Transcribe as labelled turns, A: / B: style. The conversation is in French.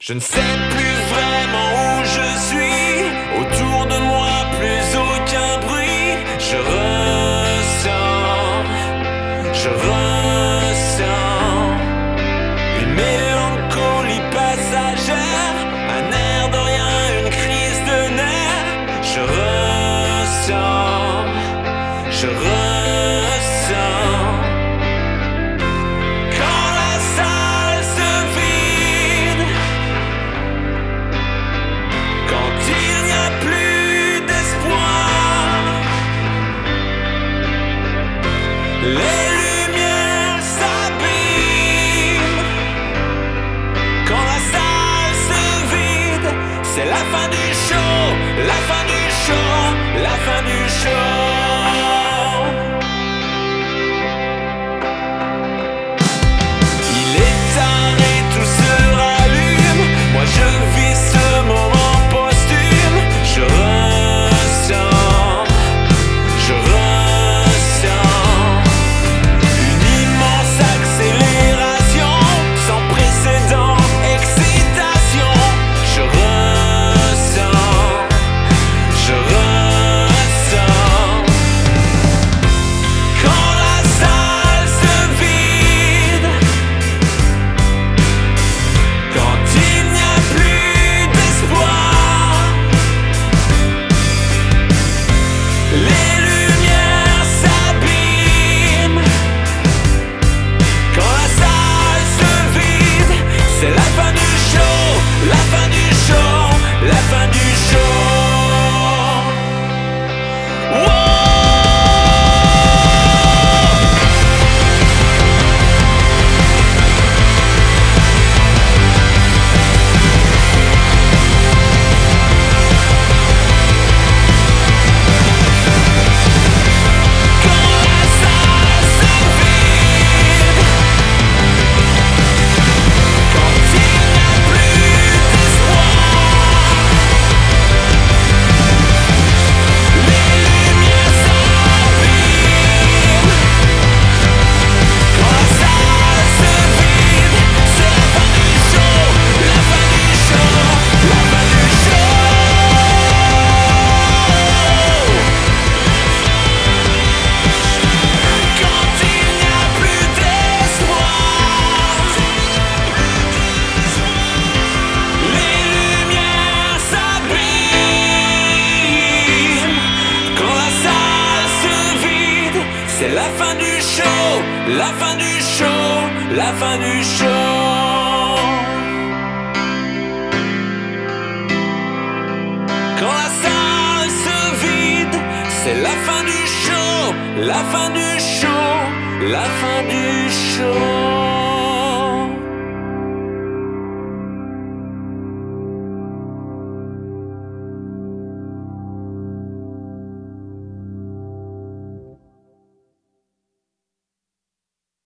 A: Je ne sais plus vraiment où je suis. Autour de moi, plus aucun bruit. Je ressens une mélancolie passagère, un air de rien, une crise de nerfs. Je ressens. Quand la salle se vide, quand il n'y a plus d'espoir, les lumières s'abîment. Quand la salle se vide, c'est la fin du show, la fin du show, la fin du show. Il est tard et tout se rallume. Moi je vis ce moment posthume. Je ressens une immense accélération, sans précédent, excitation. Je ressens. Quand la salle se vide, quand il n'y a plus d'espoir, les lumières s'abîment. Quand la salle se vide, c'est la fin du show, la fin du show, la fin du show. Wow! C'est la fin du show, la fin du show, la fin du show. Quand la salle se vide, c'est la fin du show, la fin du show, la fin du show.